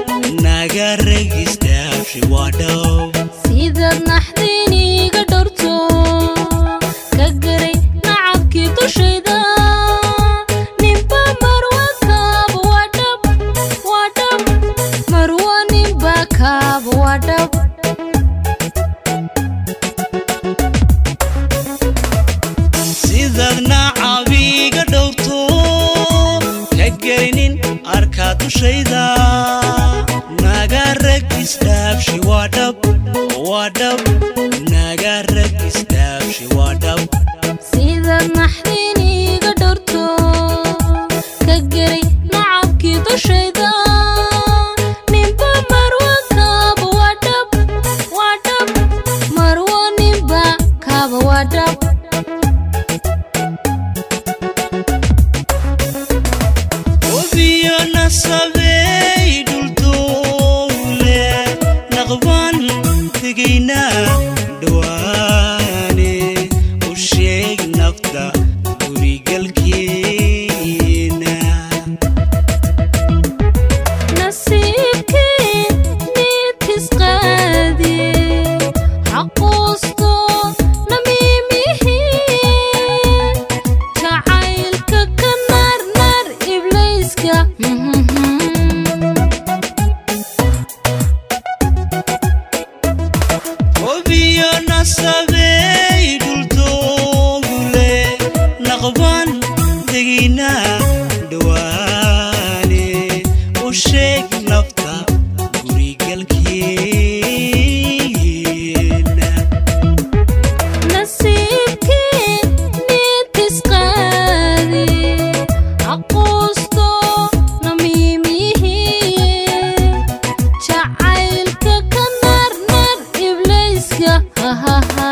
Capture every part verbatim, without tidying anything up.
nagarag istaabshi waa dhab sidaad naxdiniga dhorto ka garay nacabkii dushayda ninba marwa kaaba waa dhab waa dhab marwa ninba kaaba waa dhab sidaad nacabiga dhowrto ka garinin arkaa dushayda nagarag istaabshi waa dhab waa dhab nagarag istaabshi waa dhab sidaad naxdiniga dhorto ka garay nacabkii dushayda ninba marwa kaaba waa dhab waa dhab marwa ninba kaaba waa dhab obiyo nasabey dhuldoole naqban tegayna dhawaane u sheeg nafta gurigalkeena nasiibkii niidkis qaadi xaquusto namiimihii jacaylka ka naarnaar iblayska obiyo nasabey dhuldoole naqban tegayna dhawaane u sheeg nafta gurigalkeena nasiibkii niidkis qaadi xaquusto namiimihii jacaylka ka naarnaar iblayska hahaha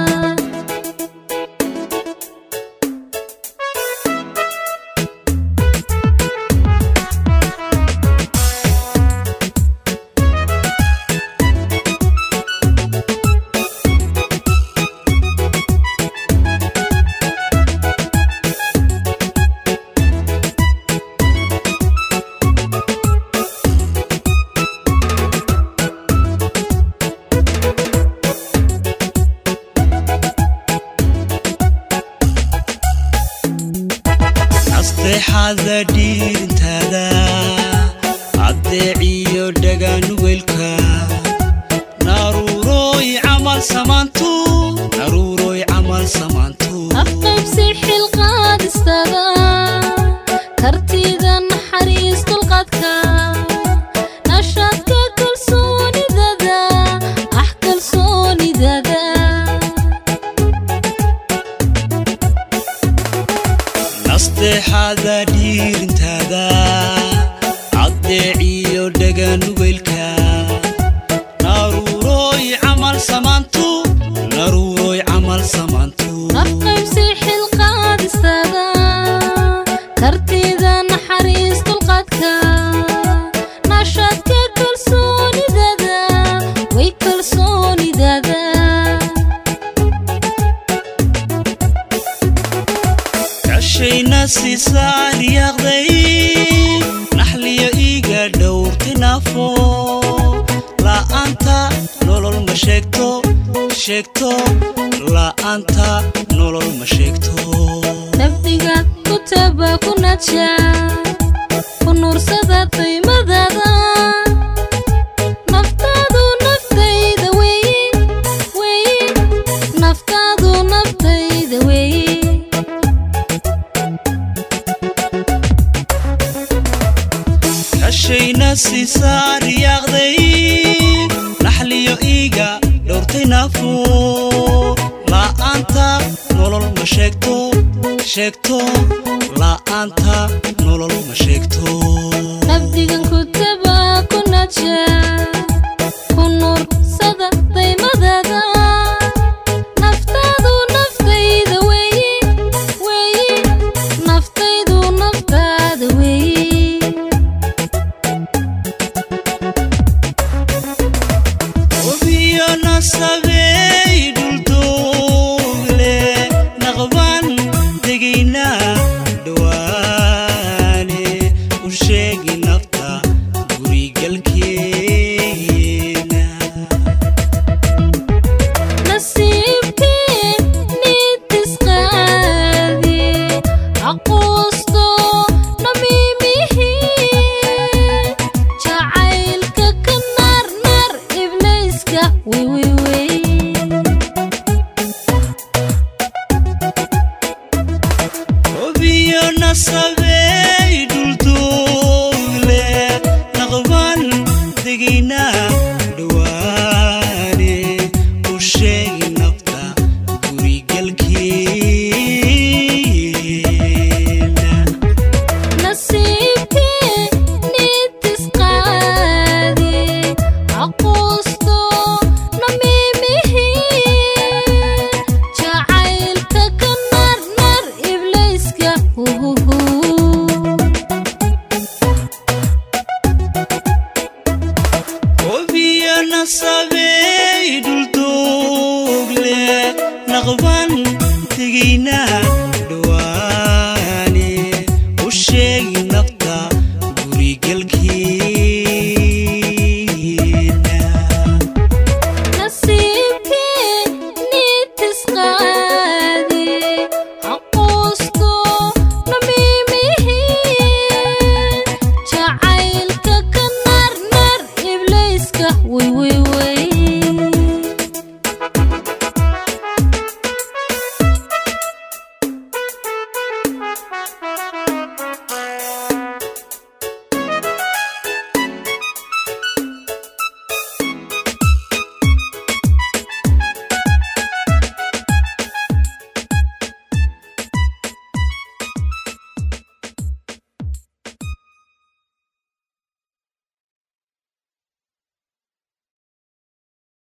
nasteexada dhiirintaada addeeciyo dhagaanugweylka naruuroy camal samaantu naruuroy camal samaantu afqaybsi xilqaadistada kartida naxariis dulqaadka nashaadka kalsoonidada ah kalsoonidada nasteexada dhiirintaada addeeciyo dhagaanugweylka naruuroy camal samaantu naruuroy camal samaantu afqaybsi xilqaadistada kartida naxariis dulqaadka nashaadka kalsoonidada way kalsoonidada cashayna siisaan yaaqday naxliyo iiga dhowrtinaafo la'aanta nolol ma sheegto sheegto la'aanta nolol ma sheegto nafdiga ku taba ku naja ku nuursada qiimadada naftaadu naftayda weeye weeye naftaadu naftayda weeye cashayna siisaan yaaqday naxliyo iiga dhowrtinaafo la'aanta nolol ma sheegto sheegto la'aanta nolol ma sheegto nafdigan ku taba ku naja ku nuursada qiimadada naftaadu naftayda weeye weeye naftaydu naftaada weeye obiyo nasabey dhuldoole naqban tegayna dhawaane u sheegi nafta gurigalkeena دقينا دواني وشي نفتا قري قلكينا نصيبكي نيتس قادي عقوستو نميمه جعيلك كنار نار إبليسك وبيا نصابي دول دوغلي نغبان تجينا